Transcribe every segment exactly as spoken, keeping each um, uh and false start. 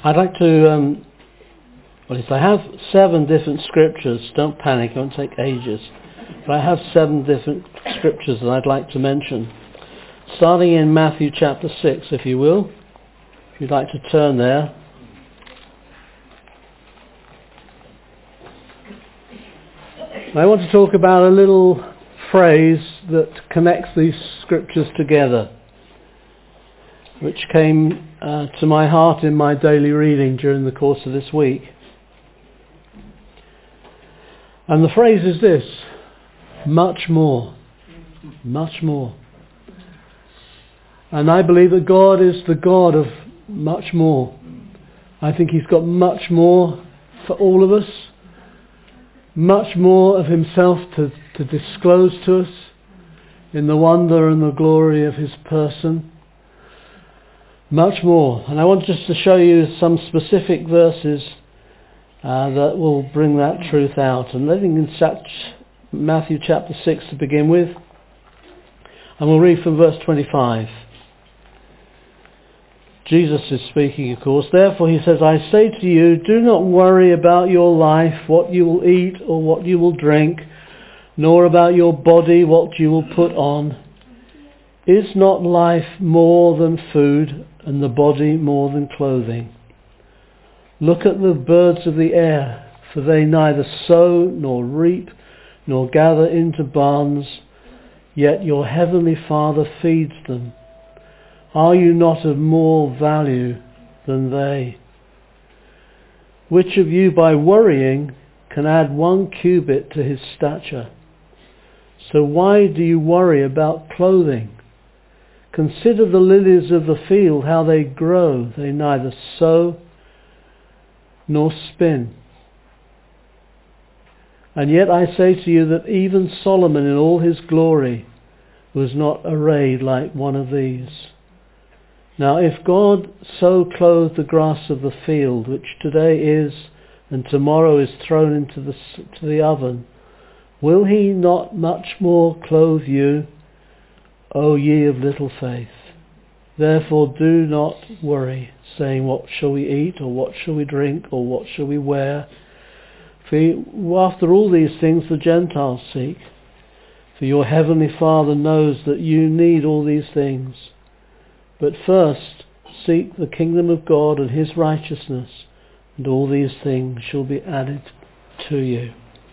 I'd like to, um, well, if I have seven different scriptures, don't panic, it won't take ages, but I have seven different scriptures that I'd like to mention. Starting in Matthew chapter six, if you will, if you'd like to turn there. I want to talk about a little phrase that connects these scriptures together, which came uh, to my heart in my daily reading during the course of this week. And the phrase is this: much more, much more. And I believe that God is the God of much more. I think He's got much more for all of us, much more of Himself to, to disclose to us in the wonder and the glory of His person. Much more. And I want just to show you some specific verses uh, that will bring that truth out. And living in Matthew chapter six to begin with. And we'll read from verse twenty-five. Jesus is speaking, of course. Therefore he says, I say to you, do not worry about your life, what you will eat or what you will drink, nor about your body, what you will put on. Is not life more than food, and the body more than clothing? Look at the birds of the air, for they neither sow nor reap nor gather into barns, yet your heavenly Father feeds them. Are you not of more value than they? Which of you by worrying can add one cubit to his stature? So why do you worry about clothing? Consider the lilies of the field, how they grow. They neither sow nor spin. And yet I say to you that even Solomon in all his glory was not arrayed like one of these. Now if God so clothed the grass of the field, which today is and tomorrow is thrown into the, to the oven, will He not much more clothe you, O ye of little faith? Therefore do not worry, saying, what shall we eat, or what shall we drink, or what shall we wear? For after all these things the Gentiles seek. For your heavenly Father knows that you need all these things. But first seek the kingdom of God and His righteousness, and all these things shall be added to you.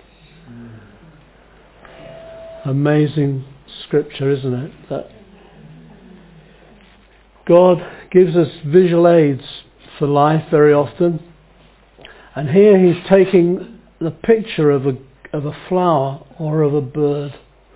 Amazing scripture, isn't it? That God gives us visual aids for life very often, and here He's taking the picture of a of a flower or of a bird.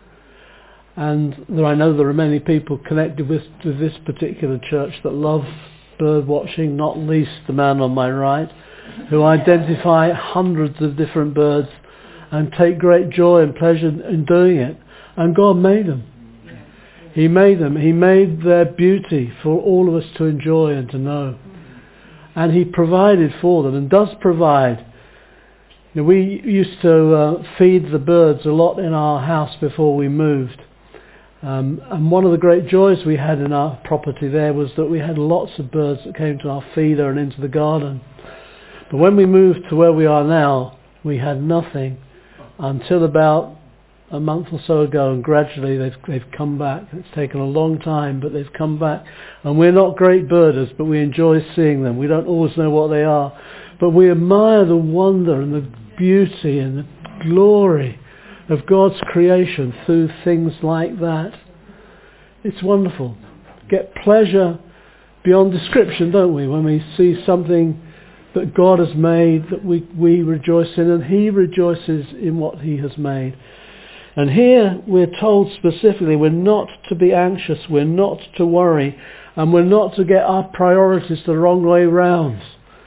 And there, I know there are many people connected with, with this particular church that love bird watching, not least the man on my right, who identify hundreds of different birds and take great joy and pleasure in doing it. And God made them. He made them. He made their beauty for all of us to enjoy and to know. And He provided for them, and does provide. You know, we used to uh, feed the birds a lot in our house before we moved. Um, and one of the great joys we had in our property there was that we had lots of birds that came to our feeder and into the garden. But when we moved to where we are now, we had nothing until about a month or so ago, and gradually they've they've come back. It's taken a long time, but they've come back. And we're not great birders, but we enjoy seeing them. We don't always know what they are, but we admire the wonder and the beauty and the glory of God's creation through things like that. It's wonderful. Get pleasure beyond description, don't we, when we see something that God has made that we, we rejoice in, and He rejoices in what He has made. And here we're told specifically we're not to be anxious, we're not to worry, and we're not to get our priorities the wrong way round.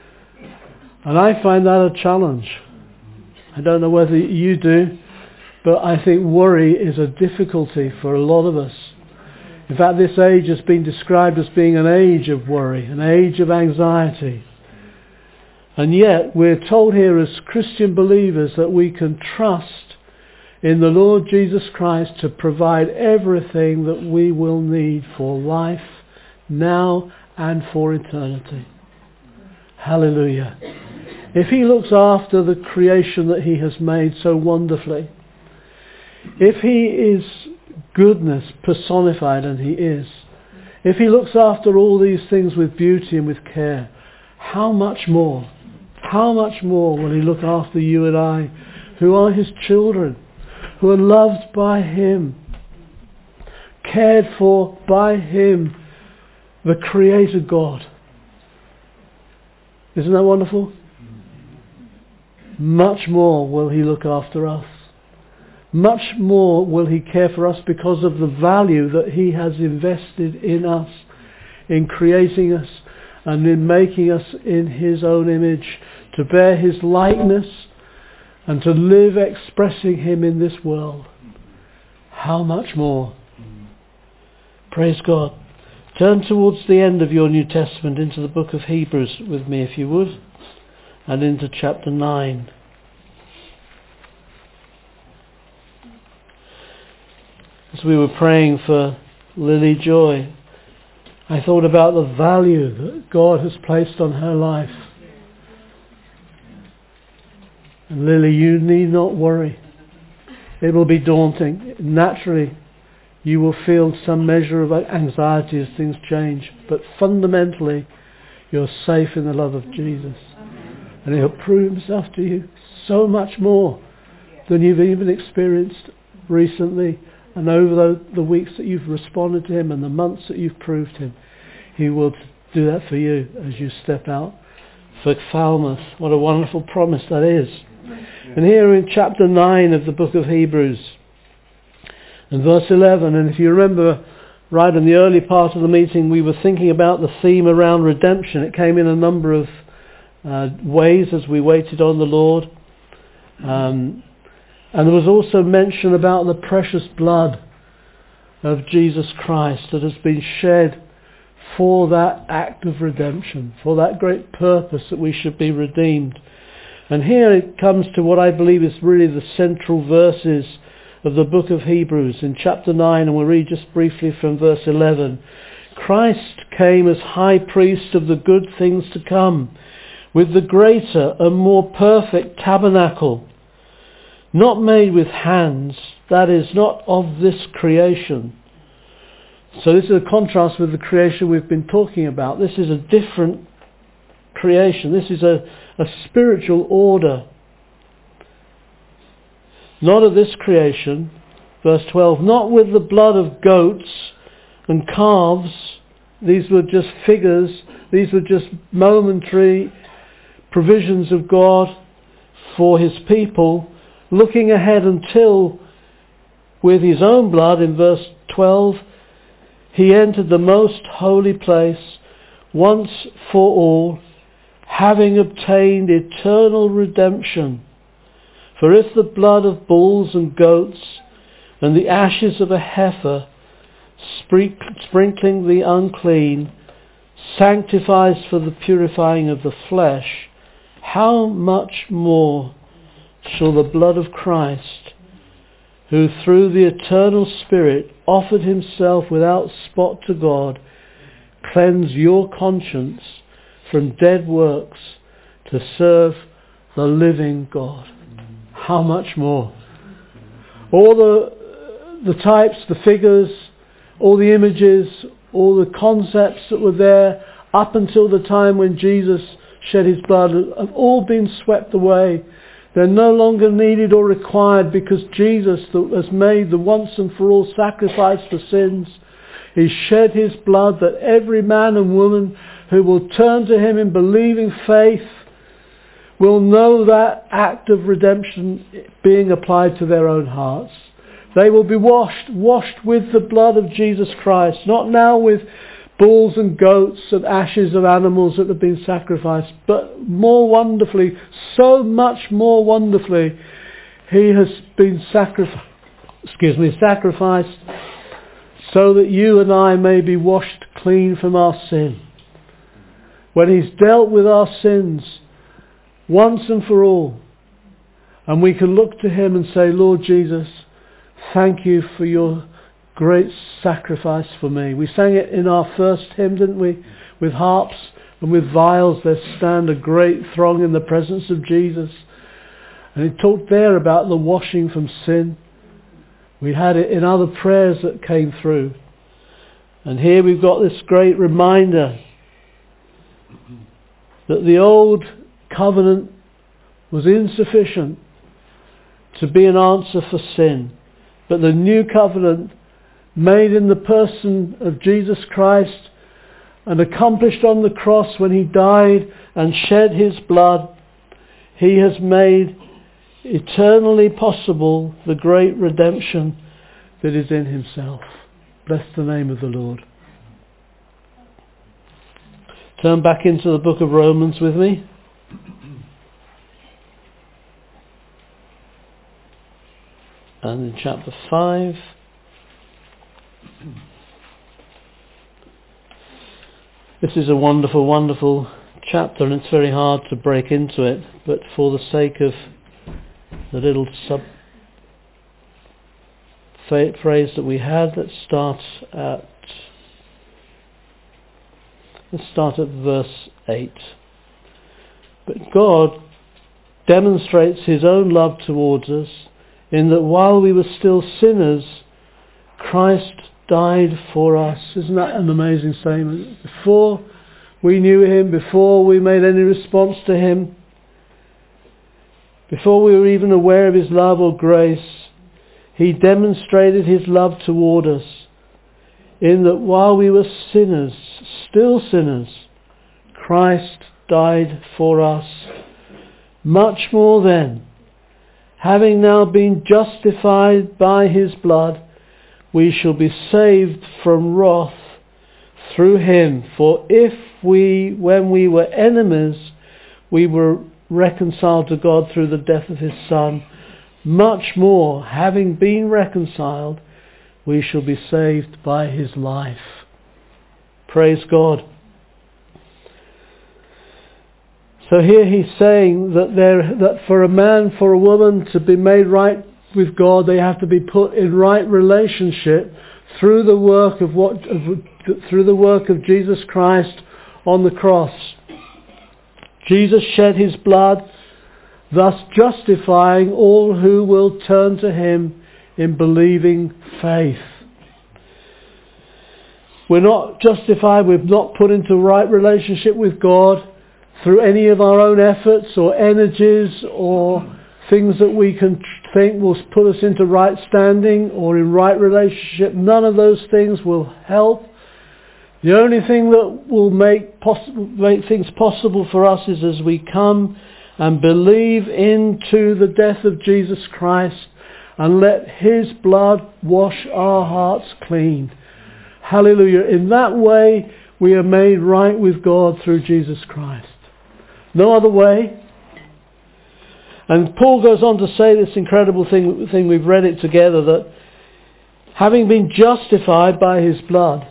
And I find that a challenge. I don't know whether you do, but I think worry is a difficulty for a lot of us. In fact, this age has been described as being an age of worry, an age of anxiety. And yet we're told here as Christian believers that we can trust in the Lord Jesus Christ to provide everything that we will need for life now and for eternity. Hallelujah. If he looks after the creation that he has made so wonderfully, if he is goodness personified, and he is, if he looks after all these things with beauty and with care, how much more, how much more will he look after you and I, who are his children, who are loved by him, cared for by him, the Creator God. Isn't that wonderful? Much more will he look after us. Much more will he care for us because of the value that he has invested in us, in creating us and in making us in his own image, to bear his likeness and to live expressing him in this world. How much more? Praise God. Turn towards the end of your New Testament into the book of Hebrews with me, if you would, and into chapter nine. As we were praying for Lily Joy, I thought about the value that God has placed on her life. And Lily, you need not worry. It will be daunting. Naturally, you will feel some measure of anxiety as things change. But fundamentally, you're safe in the love of Jesus. And he'll prove himself to you so much more than you've even experienced recently. And over the, the weeks that you've responded to him and the months that you've proved him, he will do that for you as you step out for Falmouth. What a wonderful promise that is. And here in chapter nine of the book of Hebrews, and verse eleven, and if you remember right in the early part of the meeting, we were thinking about the theme around redemption. It came in a number of uh, ways as we waited on the Lord. Um, and there was also mention about the precious blood of Jesus Christ that has been shed for that act of redemption, for that great purpose that we should be redeemed. And here it comes to what I believe is really the central verses of the book of Hebrews in chapter nine, and we'll read just briefly from verse eleven. Christ came as high priest of the good things to come, with the greater and more perfect tabernacle, not made with hands, that is, not of this creation. So this is a contrast with the creation we've been talking about. This is a different creation. This is a, a spiritual order. Not of this creation. Verse twelve, not with the blood of goats and calves. These were just figures. These were just momentary provisions of God for his people, looking ahead until, with his own blood, in verse twelve, he entered the most holy place once for all, having obtained eternal redemption. For if the blood of bulls and goats and the ashes of a heifer, sprinkling the unclean, sanctifies for the purifying of the flesh, how much more shall the blood of Christ, who through the eternal Spirit offered himself without spot to God, cleanse your conscience from dead works to serve the living God. How much more? All the, the types, the figures, all the images, all the concepts that were there up until the time when Jesus shed his blood have all been swept away. They're no longer needed or required because Jesus has made the once and for all sacrifice for sins. He shed his blood that every man and woman who will turn to him in believing faith will know that act of redemption being applied to their own hearts. They will be washed, washed with the blood of Jesus Christ, not now with bulls and goats and ashes of animals that have been sacrificed, but more wonderfully, so much more wonderfully, he has been sacrificed, excuse me, sacrificed so that you and I may be washed clean from our sin. When he's dealt with our sins once and for all, and we can look to him and say, Lord Jesus, thank you for your great sacrifice for me. We sang it in our first hymn, didn't we? With harps. and with vials there stand a great throng in the presence of Jesus. And he talked there about the washing from sin. We had it in other prayers that came through. And here we've got this great reminder that the old covenant was insufficient to be an answer for sin. But the new covenant, made in the person of Jesus Christ and accomplished on the cross when he died and shed his blood, he has made eternally possible the great redemption that is in himself. Bless the name of the Lord. Turn back into the book of Romans with me. And in chapter five, this is a wonderful, wonderful chapter, and it's very hard to break into it, but for the sake of the little sub phrase that we had, let's start at let's start at verse eight. But God demonstrates his own love towards us in that while we were still sinners, Christ died for us. Isn't that an amazing statement? Before we knew him, before we made any response to him, before we were even aware of his love or grace, he demonstrated his love toward us in that while we were sinners, still sinners, Christ died for us. Much more then, having now been justified by his blood, we shall be saved from wrath through him. For if we, when we were enemies, we were reconciled to God through the death of his Son, much more, having been reconciled, we shall be saved by his life. Praise God. So here he's saying that there, that for a man, for a woman to be made right with God, they have to be put in right relationship through the work of what, of, through the work of Jesus Christ on the cross. Jesus shed his blood, thus justifying all who will turn to him in believing faith. We're not justified, we're not put into right relationship with God through any of our own efforts or energies or things that we can think will put us into right standing or in right relationship. None of those things will help. The only thing that will make, possible, make things possible for us is as we come and believe into the death of Jesus Christ and let his blood wash our hearts clean. Hallelujah. In that way we are made right with God through Jesus Christ. No other way. And Paul goes on to say this incredible thing, thing we've read it together, that having been justified by his blood,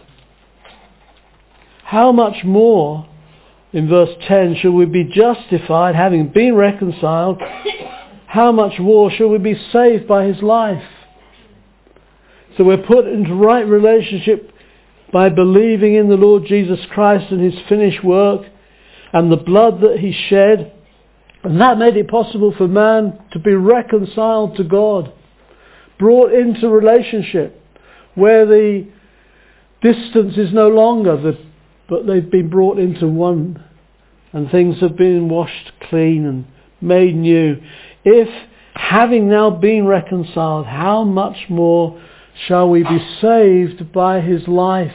how much more, in verse ten, shall we be justified, having been reconciled, how much more shall we be saved by his life? So we're put into right relationship by believing in the Lord Jesus Christ and his finished work and the blood that he shed. And that made it possible for man to be reconciled to God, brought into relationship where the distance is no longer, the, but they've been brought into one, and things have been washed clean and made new. If, having now been reconciled, how much more shall we be saved by his life?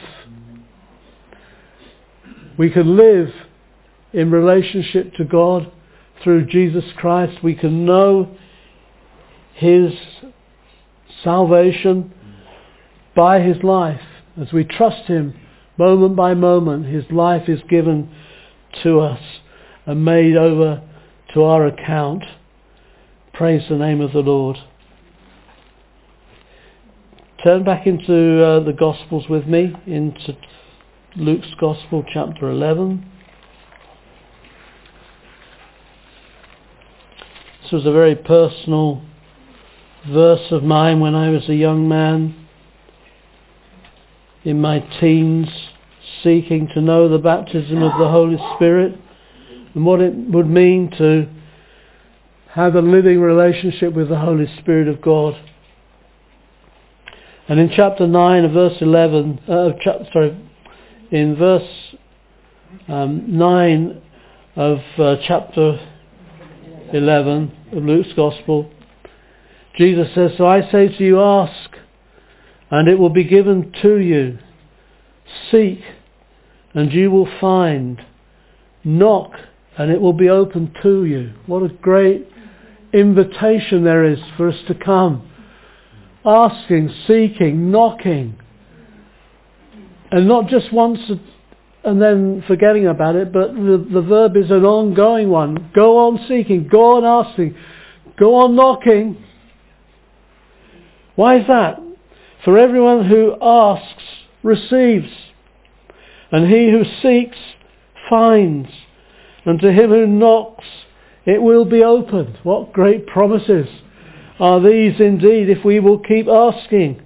We can live in relationship to God through Jesus Christ. We can know his salvation by his life. As we trust him moment by moment, his life is given to us and made over to our account. Praise the name of the Lord. Turn back into uh, the Gospels with me, into Luke's Gospel, chapter eleven. This was a very personal verse of mine when I was a young man in my teens, seeking to know the baptism of the Holy Spirit and what it would mean to have a living relationship with the Holy Spirit of God. And in chapter nine, verse eleven, uh, chap- sorry, in verse um, nine of uh, chapter eleven of Luke's Gospel, Jesus says, "So I say to you, ask, and it will be given to you. Seek, and you will find. Knock, and it will be opened to you." What a great invitation there is for us to come. Asking, seeking, knocking. And not just once and then forgetting about it, but the, the verb is an ongoing one. Go on seeking, go on asking, go on knocking. Why is that? For everyone who asks receives, and he who seeks finds, and to him who knocks it will be opened. What great promises are these indeed, if we will keep asking.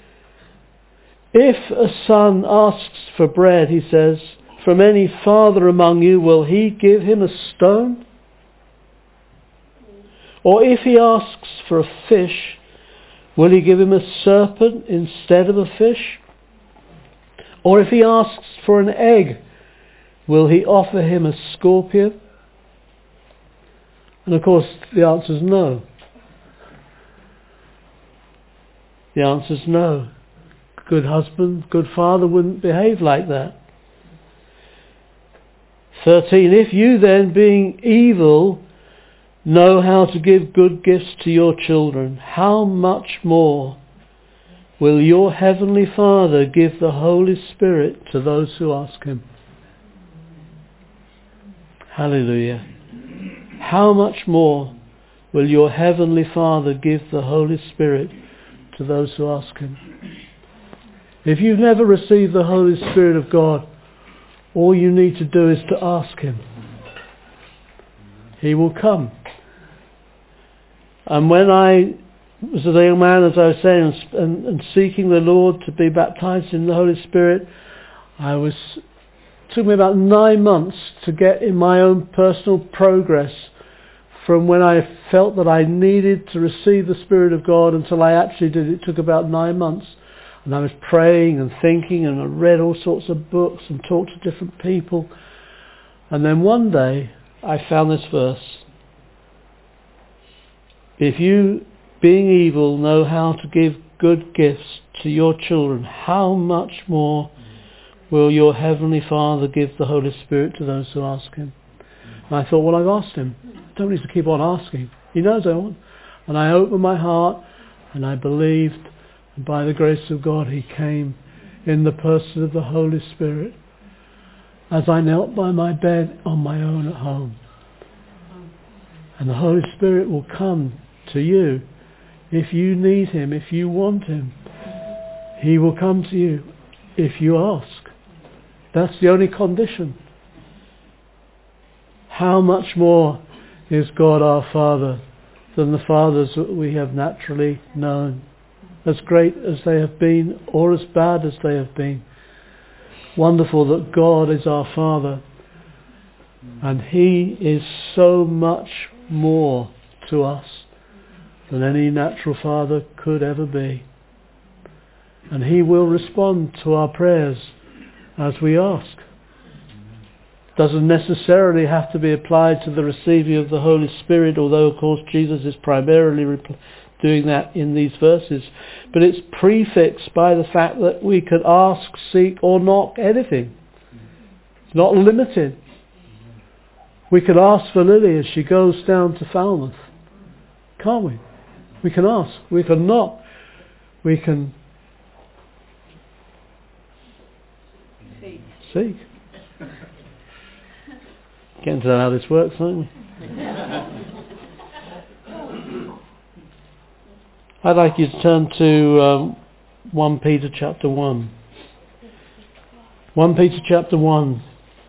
If a son asks for bread, he says, from any father among you, will he give him a stone? Or if he asks for a fish, will he give him a serpent instead of a fish? Or if he asks for an egg, will he offer him a scorpion? And of course the answer is no. The answer is no. Good husband, good father wouldn't behave like that. thirteen. If you then, being evil, know how to give good gifts to your children, how much more will your heavenly Father give the Holy Spirit to those who ask him? Hallelujah. How much more will your heavenly Father give the Holy Spirit to those who ask him? If you've never received the Holy Spirit of God, all you need to do is to ask him. He will come. And when I was a young man, as I was saying, and, and seeking the Lord to be baptized in the Holy Spirit, I was, it took me about nine months to get in my own personal progress from when I felt that I needed to receive the Spirit of God until I actually did. It took about nine months. And I was praying and thinking, and I read all sorts of books and talked to different people. And then one day I found this verse. If you, being evil, know how to give good gifts to your children, how much more will your heavenly Father give the Holy Spirit to those who ask him? And I thought, well, I've asked him. I don't need to keep on asking. He knows I want. And I opened my heart and I believed, and by the grace of God he came in the person of the Holy Spirit as I knelt by my bed on my own at home. And the Holy Spirit will come to you if you need him, if you want him. He will come to you if you ask. That's the only condition. How much more is God our Father than the fathers that we have naturally known, as great as they have been or as bad as they have been. Wonderful that God is our Father, and he is so much more to us than any natural father could ever be. And he will respond to our prayers as we ask. Doesn't necessarily have to be applied to the receiving of the Holy Spirit, although of course Jesus is primarily repl- doing that in these verses. But it's prefixed by the fact that we could ask, seek or knock anything. It's not limited. We could ask for Lily as she goes down to Falmouth. Can't we? We can ask. We can knock. We can seek. seek. Getting to know how this works, aren't we? I'd like you to turn to um, First Peter chapter one. First Peter chapter one.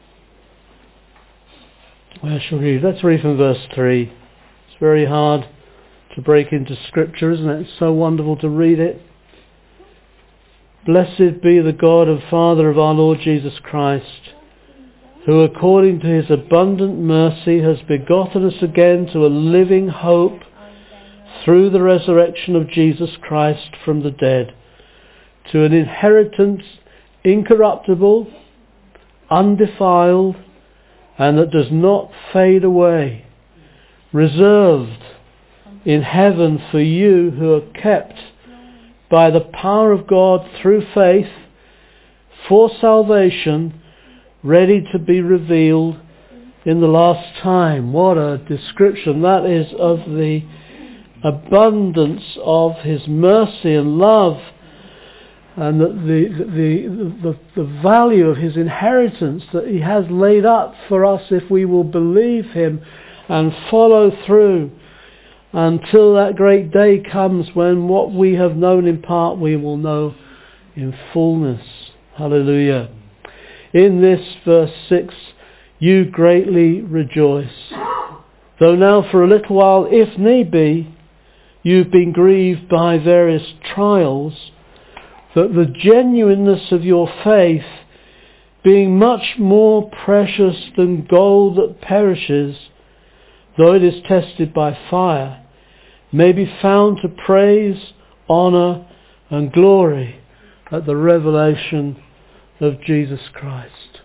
Where shall we read? Let's read from verse three. It's very hard to break into Scripture, isn't it? It's so wonderful to read it. Blessed be the God and Father of our Lord Jesus Christ, who according to his abundant mercy has begotten us again to a living hope through the resurrection of Jesus Christ from the dead, to an inheritance incorruptible, undefiled, and that does not fade away, reserved in heaven for you who are kept by the power of God through faith for salvation, ready to be revealed in the last time. What a description that is of the abundance of his mercy and love, and the, the, the, the, the value of his inheritance that he has laid up for us if we will believe him and follow through until that great day comes when what we have known in part we will know in fullness. Hallelujah. In this verse six, you greatly rejoice, though now for a little while, if need be, you've been grieved by various trials, that the genuineness of your faith, being much more precious than gold that perishes, though it is tested by fire, may be found to praise, honour and glory at the revelation of Jesus Christ.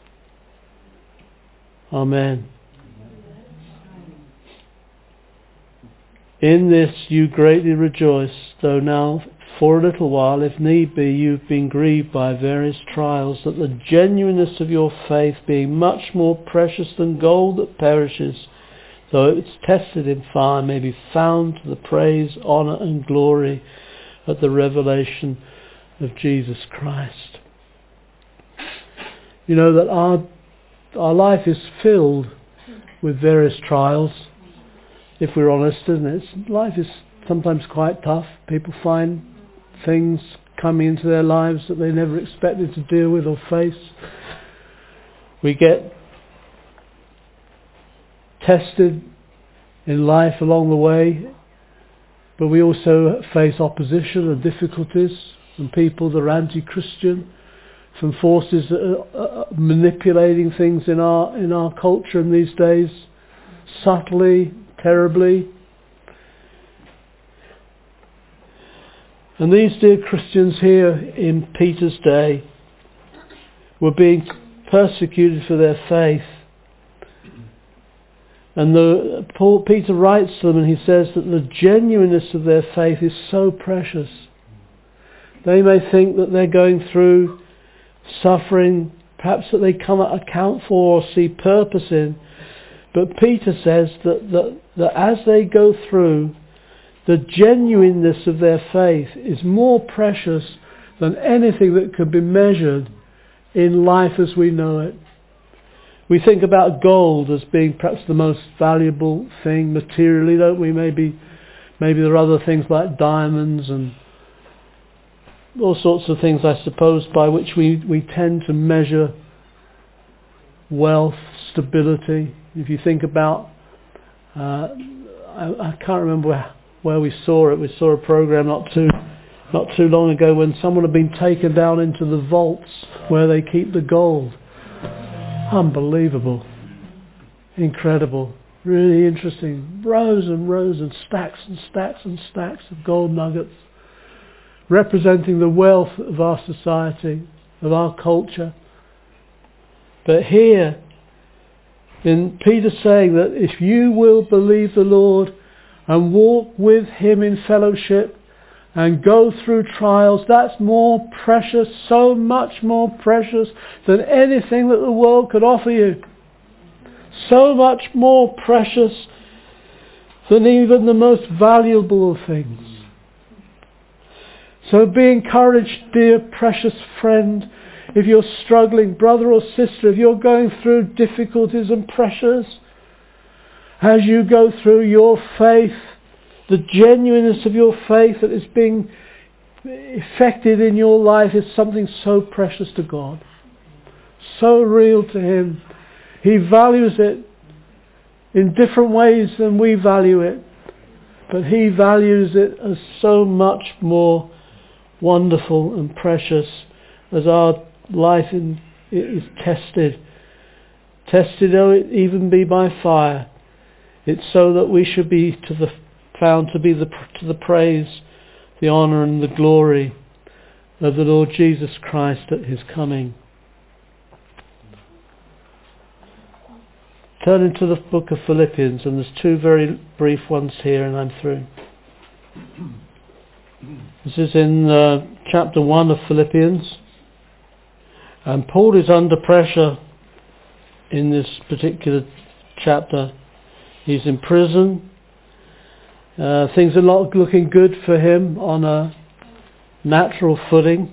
Amen. In this you greatly rejoice, though now for a little while, if need be, you've been grieved by various trials, that the genuineness of your faith, being much more precious than gold that perishes, though it's tested in fire, may be found to the praise, honour and glory at the revelation of Jesus Christ. You know that our our life is filled with various trials, if we're honest, isn't it? It's, life is sometimes quite tough. People find things coming into their lives that they never expected to deal with or face. We get tested in life along the way, but we also face opposition and difficulties from people that are anti-Christian, from forces that are manipulating things in our in our culture in these days, subtly, terribly. And these dear Christians here in Peter's day were being persecuted for their faith. And the, Paul, Peter writes to them and he says that the genuineness of their faith is so precious. They may think that they're going through suffering, perhaps that they cannot account for or see purpose in. But Peter says that, that, that as they go through, the genuineness of their faith is more precious than anything that could be measured in life as we know it. We think about gold as being perhaps the most valuable thing materially, don't we? Maybe, maybe there are other things like diamonds and all sorts of things, I suppose, by which we, we tend to measure wealth, stability. If you think about, uh, I, I can't remember where, where we saw it. We saw a program not too not too long ago when someone had been taken down into the vaults where they keep the gold. Unbelievable. Incredible. Really interesting. Rows and rows and stacks and stacks and stacks of gold nuggets representing the wealth of our society, of our culture. But here, in Peter saying that if you will believe the Lord and walk with him in fellowship and go through trials, that's more precious, so much more precious than anything that the world could offer you. So much more precious than even the most valuable of things. So be encouraged, dear precious friend, if you're struggling, brother or sister, if you're going through difficulties and pressures, as you go through your faith, the genuineness of your faith that is being effected in your life is something so precious to God, so real to him. He values it in different ways than we value it, but he values it as so much more wonderful and precious as our life in, is tested. Tested though it even be by fire. It's so that we should be to the found to be the to the praise, the honour and the glory of the Lord Jesus Christ at his coming. Turn into the book of Philippians, and there's two very brief ones here and I'm through. This is in uh, chapter one of Philippians, and Paul is under pressure in this particular chapter. He's in prison. Uh, things are not looking good for him on a natural footing.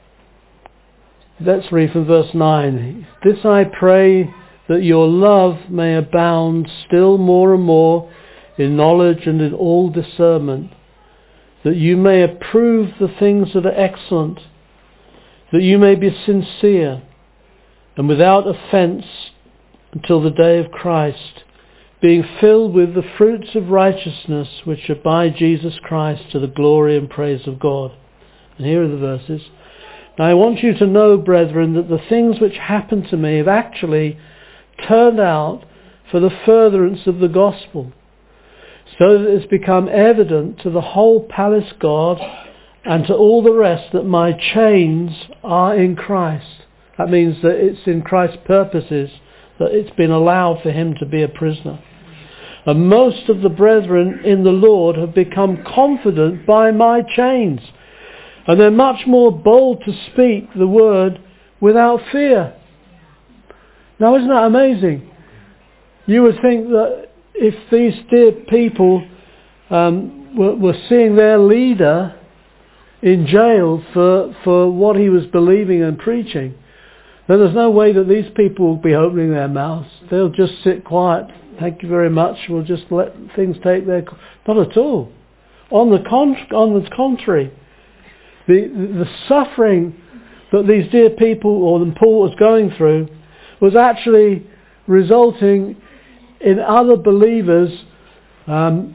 Let's read from verse nine. This I pray, that your love may abound still more and more in knowledge and in all discernment, that you may approve the things that are excellent, that you may be sincere and without offence until the day of Christ, being filled with the fruits of righteousness which are by Jesus Christ to the glory and praise of God. And here are the verses. Now I want you to know, brethren, that the things which happened to me have actually turned out for the furtherance of the gospel, so that it has become evident to the whole palace guard and to all the rest that my chains are in Christ. That means that it's in Christ's purposes that it's been allowed for him to be a prisoner. And most of the brethren in the Lord have become confident by my chains, and they're much more bold to speak the word without fear. Now, isn't that amazing? You would think that if these dear people um, were, were seeing their leader in jail for, for what he was believing and preaching, then there's no way that these people will be opening their mouths. They'll just sit quiet. Thank you very much. We'll just let things take their... Not at all. On the, con- on the contrary, the, the suffering that these dear people, or that Paul was going through, was actually resulting in other believers um,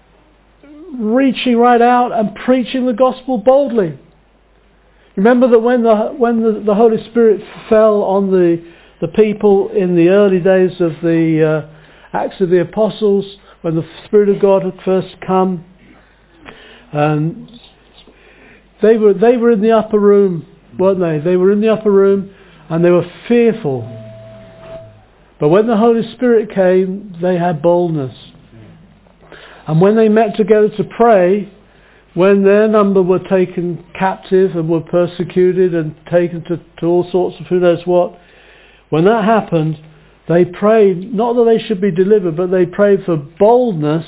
reaching right out and preaching the gospel boldly. Remember that when the when the, the Holy Spirit fell on the the people in the early days of the uh, Acts of the Apostles, when the Spirit of God had first come, um, they were they were in the upper room, weren't they? They were in the upper room and they were fearful. But when the Holy Spirit came, they had boldness. And when they met together to pray, when their number were taken captive and were persecuted and taken to, to all sorts of who knows what, when that happened, they prayed, not that they should be delivered, but they prayed for boldness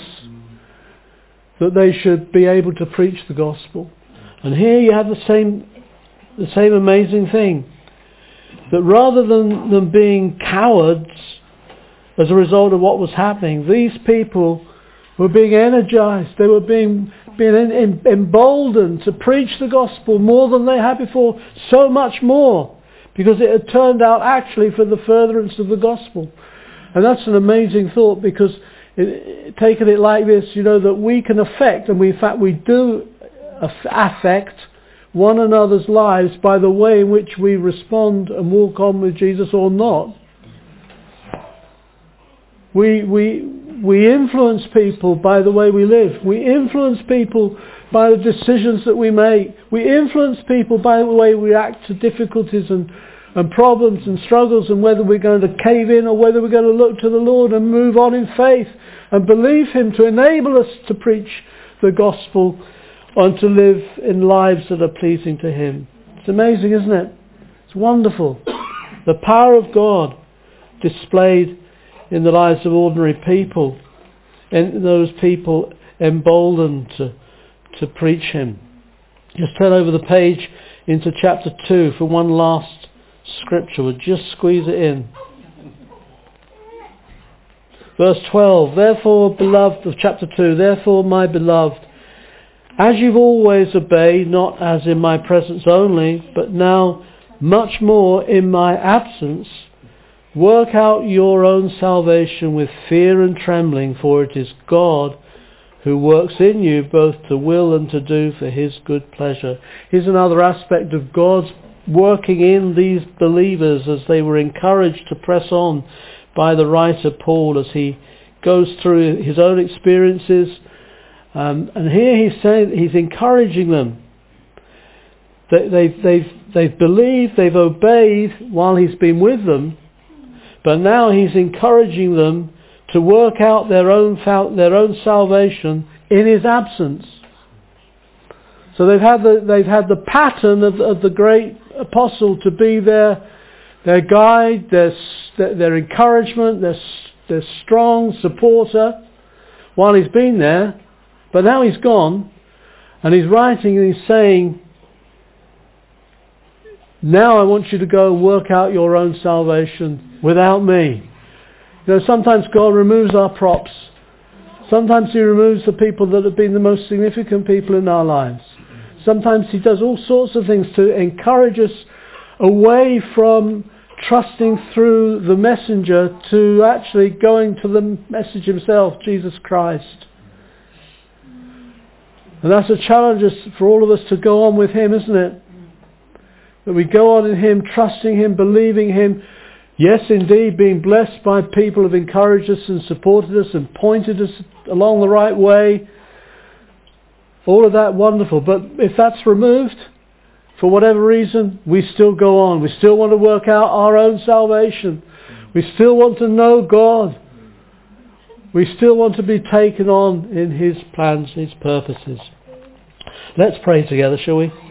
that they should be able to preach the gospel. And here you have the same, the same amazing thing. That rather than them being cowards as a result of what was happening, these people were being energized. They were being, being in, in, emboldened to preach the gospel more than they had before, so much more, because it had turned out actually for the furtherance of the gospel. And that's an amazing thought, because it, taking it like this, you know, that we can affect, and we, in fact we do affect one another's lives by the way in which we respond and walk on with Jesus or not. We we we influence people by the way we live. We influence people by the decisions that we make. We influence people by the way we react to difficulties and, and problems and struggles, and whether we're going to cave in or whether we're going to look to the Lord and move on in faith and believe him to enable us to preach the gospel and to live in lives that are pleasing to him. It's amazing, isn't it? It's wonderful. The power of God displayed in the lives of ordinary people, and those people emboldened to, to preach him. Just turn over the page into chapter two for one last scripture. We'll just squeeze it in. Verse twelve, therefore, beloved, of chapter two, therefore, my beloved, as you've always obeyed, not as in my presence only, but now much more in my absence, work out your own salvation with fear and trembling, for it is God who works in you both to will and to do for his good pleasure. Here's another aspect of God's working in these believers as they were encouraged to press on by the writer Paul as he goes through his own experiences. Um, and here he's saying, he's encouraging them. They, they've, they've, they've believed, they've obeyed while he's been with them, but now he's encouraging them to work out their own their own salvation in his absence. So they've had the they've had the pattern of, of the great apostle to be their their guide, their their encouragement, their their strong supporter while he's been there. But now he's gone, and he's writing and he's saying, now I want you to go and work out your own salvation without me. You know, sometimes God removes our props. Sometimes he removes the people that have been the most significant people in our lives. Sometimes he does all sorts of things to encourage us away from trusting through the messenger to actually going to the message himself, Jesus Christ. And that's a challenge for all of us to go on with him, isn't it? That we go on in him, trusting him, believing him. Yes, indeed, being blessed by people who have encouraged us and supported us and pointed us along the right way. All of that wonderful. But if that's removed, for whatever reason, we still go on. We still want to work out our own salvation. We still want to know God. We still want to be taken on in his plans, his purposes. Let's pray together, shall we?